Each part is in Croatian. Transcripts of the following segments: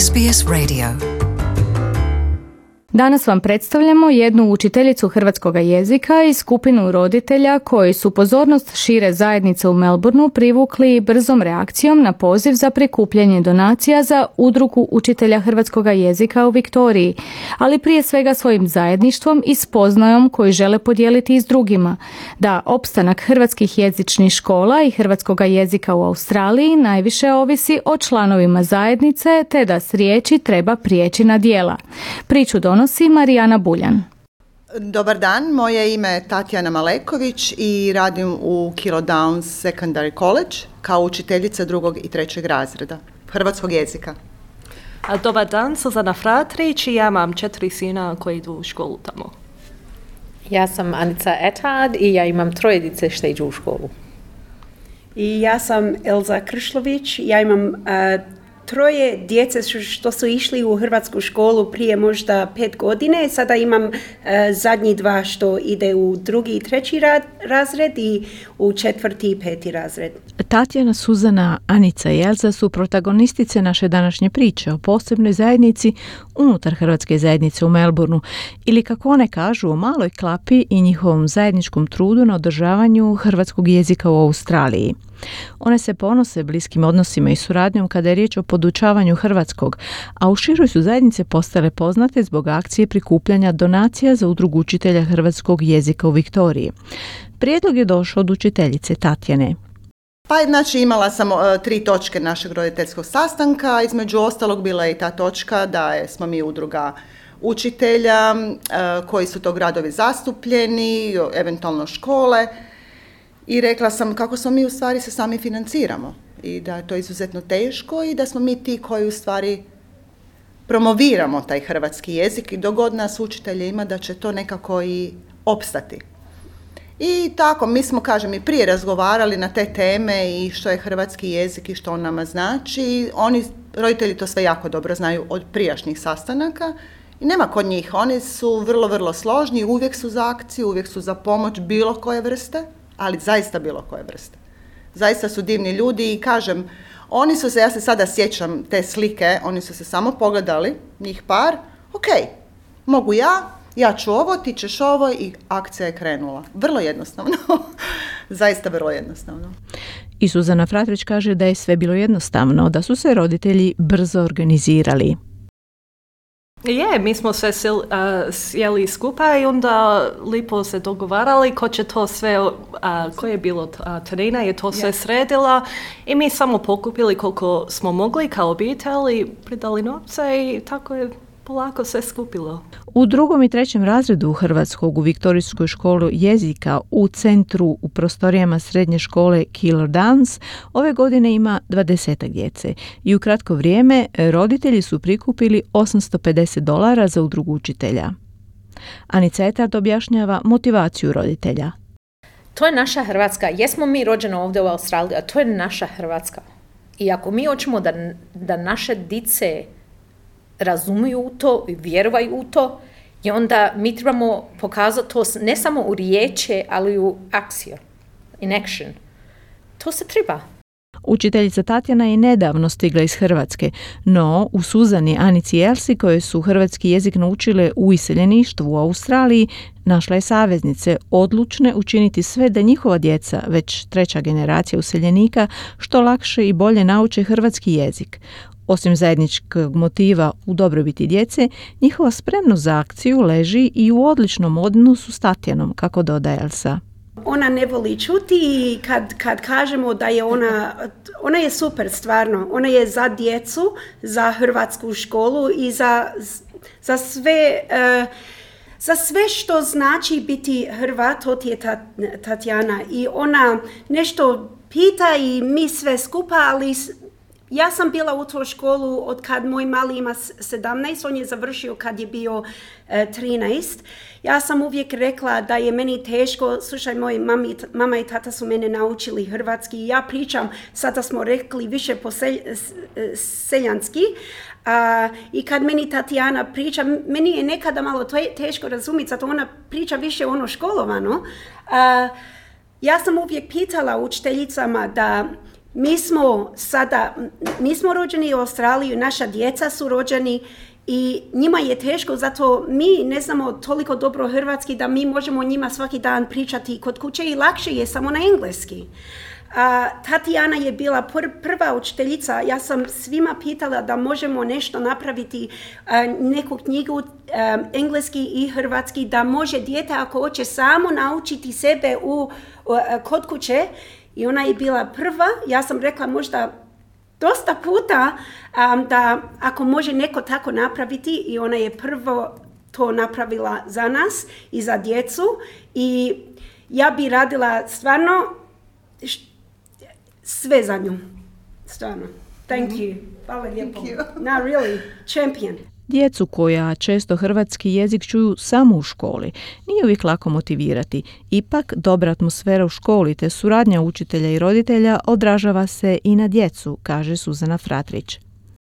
SBS Radio. Danas vam predstavljamo jednu učiteljicu hrvatskog jezika i skupinu roditelja koji su pozornost šire zajednice u Melbourneu privukli brzom reakcijom na poziv za prikupljanje donacija za udrugu učitelja hrvatskog jezika u Viktoriji, ali prije svega svojim zajedništvom i spoznajom koju žele podijeliti i s drugima, da opstanak hrvatskih jezičnih škola i hrvatskog jezika u Australiji najviše ovisi o članovima zajednice, te da s riječi treba prijeći na djela. Priču donosi Marijana Buljan. Dobar dan, moje ime je Tatjana Maleković i radim u Kilo Downs Secondary College kao učiteljica 2. i 3. razreda hrvatskog jezika. Dobar dan, Suzana Fratrić i ja imam 4 sina koji idu u školu tamo. Ja sam Anica Etad i ja imam 3 djece što idu u školu. I ja sam Elza Kršlović, ja imam 3 djece što su išli u hrvatsku školu prije možda 5 godine. Sada imam zadnji 2 što ide u 2. i 3. razred i u 4. i 5. razred. Tatjana, Suzana, Anica i Elza su protagonistice naše današnje priče o posebnoj zajednici unutar hrvatske zajednice u Melbourneu, ili kako one kažu, o maloj klapi i njihovom zajedničkom trudu na održavanju hrvatskog jezika u Australiji. One se ponose bliskim odnosima i suradnjom kada je riječ o podučavanju hrvatskog, a u široj su zajednice postale poznate zbog akcije prikupljanja donacija za udrugu učitelja hrvatskog jezika u Viktoriji. Prijedlog je došao od učiteljice Tatjane. Pa znači imala sam 3 točke našeg roditeljskog sastanka, između ostalog bila je i ta točka da smo mi udruga učitelja, koji su to gradovi zastupljeni, eventualno škole. I rekla sam kako smo mi u stvari se sami financiramo i da je to izuzetno teško i da smo mi ti koji u stvari promoviramo taj hrvatski jezik i dok god nas učitelje ima da će to nekako i opstati. I tako, mi smo, kažem, i prije razgovarali na te teme i što je hrvatski jezik i što on nama znači. Oni, roditelji, to sve jako dobro znaju od prijašnjih sastanaka i nema kod njih. Oni su vrlo, vrlo složni, uvijek su za akciju, uvijek su za pomoć bilo koje vrste, ali zaista bilo koje vrste. Zaista su divni ljudi i kažem, oni su se, ja se sada sjećam te slike, oni su se samo pogledali, njih par, ok, mogu ja ću ovo, ti ćeš ovo i akcija je krenula. Vrlo jednostavno, zaista vrlo jednostavno. I Suzana Fratrić kaže da je sve bilo jednostavno, da su se roditelji brzo organizirali. Mi smo sve sjeli skupa i onda lipo se dogovarali ko će to sve, ko je bilo Tarina je to sve sredila i mi samo pokupili koliko smo mogli kao obitelj i pridali novce i tako je polako sve skupilo. U 2. i 3. razredu hrvatskog u Viktorijskoj školi jezika u centru u prostorijama srednje škole Kilo Downs ove godine ima 20 djece i u kratko vrijeme roditelji su prikupili $850 za udrugu učitelja. Anica Etard objašnjava motivaciju roditelja. To je naša Hrvatska. Jesmo mi rođeni ovdje u Australiji, a to je naša Hrvatska. I ako mi hoćemo da naše dice razumiju to i vjeruju u to, i onda mi trebamo pokazati to ne samo u riječi, ali u akciju, in action. To se treba. Učiteljica Tatjana je nedavno stigla iz Hrvatske, no u Suzani, Anici i Elsi, koje su hrvatski jezik naučile u iseljeništvu u Australiji, našla je saveznice odlučne učiniti sve da njihova djeca, već 3. generacija useljenika, što lakše i bolje nauče hrvatski jezik. Osim zajedničkog motiva u dobrobiti djece, njihova spremnost za akciju leži i u odličnom odnosu s Tatjanom, kako dodaje Elsa. Ona ne voli čuti i kad kažemo da je ona je super stvarno. Ona je za djecu, za hrvatsku školu i za sve što znači biti Hrvat, to je Tatjana. I ona nešto pita i mi sve skupa, ali ja sam bila u toj školu od kad moj mali ima 17, on je završio kad je bio 13. Ja sam uvijek rekla da je meni teško, slušaj, moji mama i tata su mene naučili hrvatski i ja pričam, sada smo rekli više seljanski. I kad meni Tatjana priča, meni je nekada malo teško razumjeti, zato ona priča više ono školovano. Ja sam uvijek pitala učiteljicama da mi smo rođeni u Australiji, naša djeca su rođeni i njima je teško, zato mi ne znamo toliko dobro hrvatski da mi možemo njima svaki dan pričati kod kuće i lakše je samo na engleski. Tatjana je bila prva učiteljica, ja sam svima pitala da možemo nešto napraviti, neku knjigu engleski i hrvatski, da može dijete ako hoće samo naučiti sebe kod kuće. I ona je bila prva, ja sam rekla možda dosta puta da ako može neko tako napraviti, i ona je prvo to napravila za nas i za djecu i ja bi radila stvarno sve za nju. Stvarno. Thank you. Hvala lijepo. No, really. Champion. Djecu koja često hrvatski jezik čuju samo u školi nije uvijek lako motivirati. Ipak, dobra atmosfera u školi te suradnja učitelja i roditelja odražava se i na djecu, kaže Suzana Fratrić.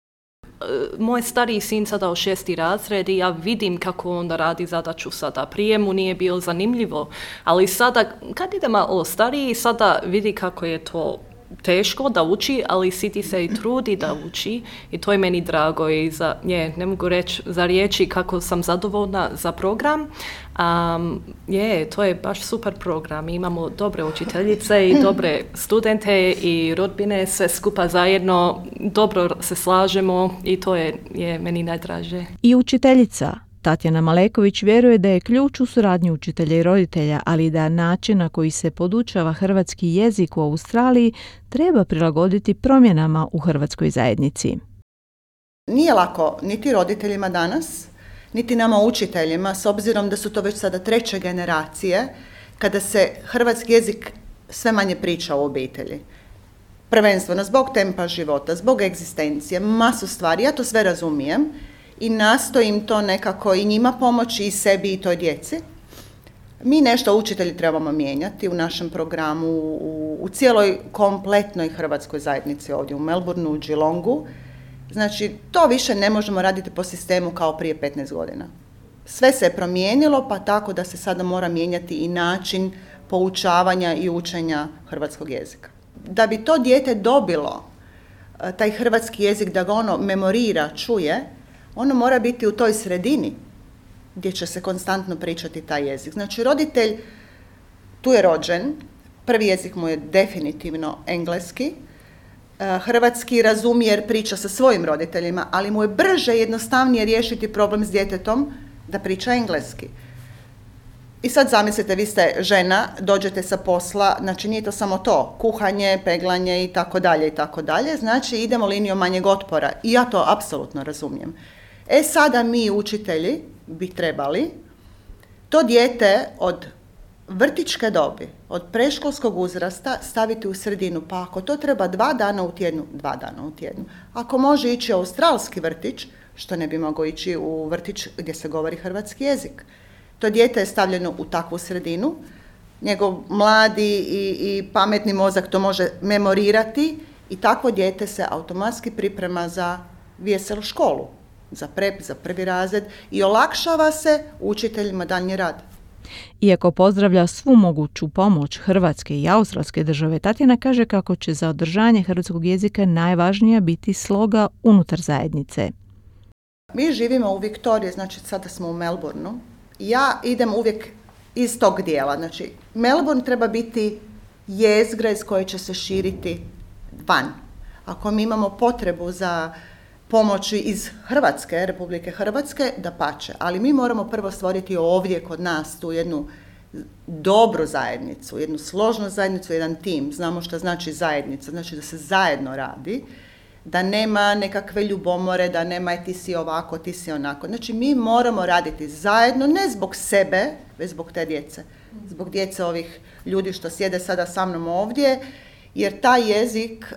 Moj stariji sin sada u 6. razred i ja vidim kako onda radi zadaću sada. Prije mu nije bilo zanimljivo, ali sada kad ide malo stariji, sada vidi kako je to teško da uči, ali siti se i trudi da uči i to je meni drago i ne mogu reći za riječi kako sam zadovoljna za program. To je baš super program. Imamo dobre učiteljice i dobre studente i rodbine, sve skupa zajedno, dobro se slažemo i to je meni najdraže. I učiteljica Tatjana Maleković vjeruje da je ključ u suradnji učitelja i roditelja, ali da način na koji se podučava hrvatski jezik u Australiji treba prilagoditi promjenama u hrvatskoj zajednici. Nije lako niti roditeljima danas, niti nama učiteljima, s obzirom da su to već sada 3. generacije, kada se hrvatski jezik sve manje priča u obitelji. Prvenstveno zbog tempa života, zbog egzistencije, masu stvari, ja to sve razumijem. I nastojim to nekako i njima pomoći, i sebi i toj djeci. Mi nešto učitelji trebamo mijenjati u našem programu, u cijeloj kompletnoj hrvatskoj zajednici ovdje u Melbourneu, u Geelongu. Znači, to više ne možemo raditi po sistemu kao prije 15 godina. Sve se je promijenilo, pa tako da se sada mora mijenjati i način poučavanja i učenja hrvatskog jezika. Da bi to dijete dobilo taj hrvatski jezik, da ga ono memorira, čuje, ono mora biti u toj sredini gdje će se konstantno pričati taj jezik. Znači, roditelj tu je rođen, prvi jezik mu je definitivno engleski, hrvatski razumije jer priča sa svojim roditeljima, ali mu je brže i jednostavnije riješiti problem s djetetom da priča engleski. I sad zamislite, vi ste žena, dođete sa posla, znači nije to samo to, kuhanje, peglanje i tako dalje, znači idemo linijom manjeg otpora i ja to apsolutno razumijem. Sada mi učitelji bi trebali to dijete od vrtićke dobi, od predškolskog uzrasta staviti u sredinu, pa ako to treba 2 dana u tjednu, 2 dana u tjednu. Ako može ići u australski vrtić, što ne bi mogao ići u vrtić gdje se govori hrvatski jezik. To dijete je stavljeno u takvu sredinu, njegov mladi i pametni mozak to može memorirati i takvo dijete se automatski priprema za veselu školu, za prep, za 1. razred i olakšava se učiteljima daljnji rad. Iako pozdravlja svu moguću pomoć Hrvatske i Australske države, Tatjana kaže kako će za održanje hrvatskog jezika najvažnija biti sloga unutar zajednice. Mi živimo u Viktoriji, znači sada smo u Melbourneu. Ja idem uvijek iz tog dijela. Znači, Melbourne treba biti jezgra iz koje će se širiti van. Ako mi imamo potrebu za pomoći iz Hrvatske, Republike Hrvatske, dapače. Ali mi moramo prvo stvoriti ovdje kod nas tu jednu dobru zajednicu, jednu složnu zajednicu, jedan tim. Znamo što znači zajednica, znači da se zajedno radi, da nema nekakve ljubomore, da nema ti si ovako, ti si onako. Znači mi moramo raditi zajedno, ne zbog sebe, već zbog te djece. Zbog djece ovih ljudi što sjede sada sa mnom ovdje, jer taj jezik,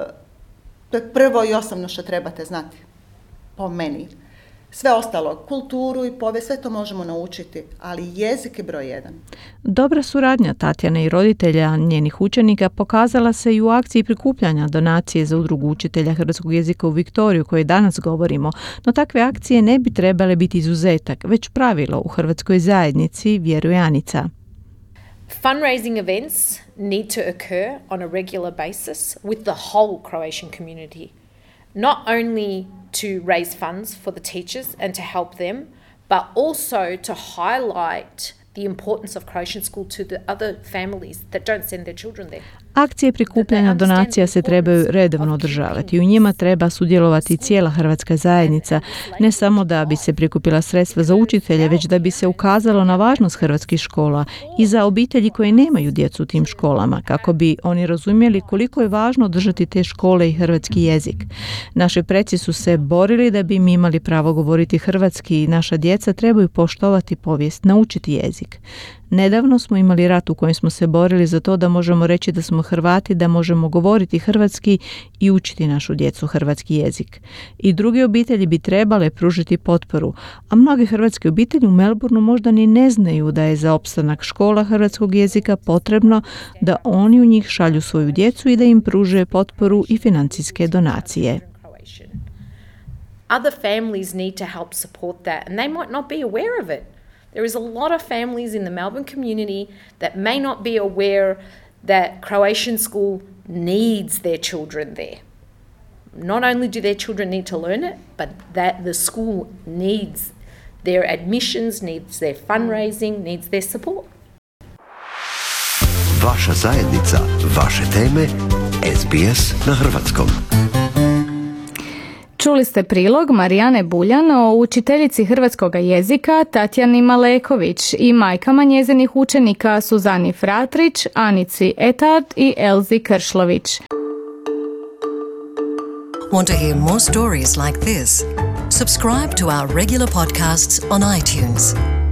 to je prvo i osnovno što trebate znati, po meni. Sve ostalo, kulturu i povijest, sve to možemo naučiti, ali jezik je broj 1. Dobra suradnja Tatjane i roditelja njenih učenika pokazala se i u akciji prikupljanja donacije za udrugu učitelja hrvatskog jezika u Viktoriji o kojoj danas govorimo, no takve akcije ne bi trebale biti izuzetak, već pravilo u hrvatskoj zajednici, vjeruje Anica. Fundraising events need to occur on a regular basis with the whole Croatian community, not only to raise funds for the teachers and to help them, but also to highlight the importance of Croatian school to the other families that don't send their children there. Akcije prikupljanja donacija se trebaju redovno održavati. U njima treba sudjelovati cijela hrvatska zajednica, ne samo da bi se prikupila sredstva za učitelje, već da bi se ukazalo na važnost hrvatskih škola i za obitelji koje nemaju djecu u tim školama, kako bi oni razumjeli koliko je važno držati te škole i hrvatski jezik. Naši preci su se borili da bi mi imali pravo govoriti hrvatski i naša djeca trebaju poštovati povijest, naučiti jezik. Nedavno smo imali rat u kojem smo se borili za to da možemo reći da smo Hrvati, da možemo govoriti hrvatski i učiti našu djecu hrvatski jezik. I druge obitelji bi trebale pružiti potporu, a mnoge hrvatske obitelji u Melbourneu možda ni ne znaju da je za opstanak škola hrvatskog jezika potrebno da oni u njih šalju svoju djecu i da im pruže potporu i financijske donacije. Other families need to help support that and they might not be aware of it. There is a lot of families in the Melbourne community that may not be aware that Croatian school needs their children there. Not only do their children need to learn it, but that the school needs their admissions, needs their fundraising, needs their support. Vaša zajednica, vaše teme, SBS na hrvatskom. Čuli ste prilog Marijane Buljan o učiteljici hrvatskog jezika Tatjani Maleković i majkama njezinih učenika Suzani Fratrić, Anici Etard i Elzi Kršlović. Want to hear more stories like this? Subscribe to our regular podcasts on iTunes.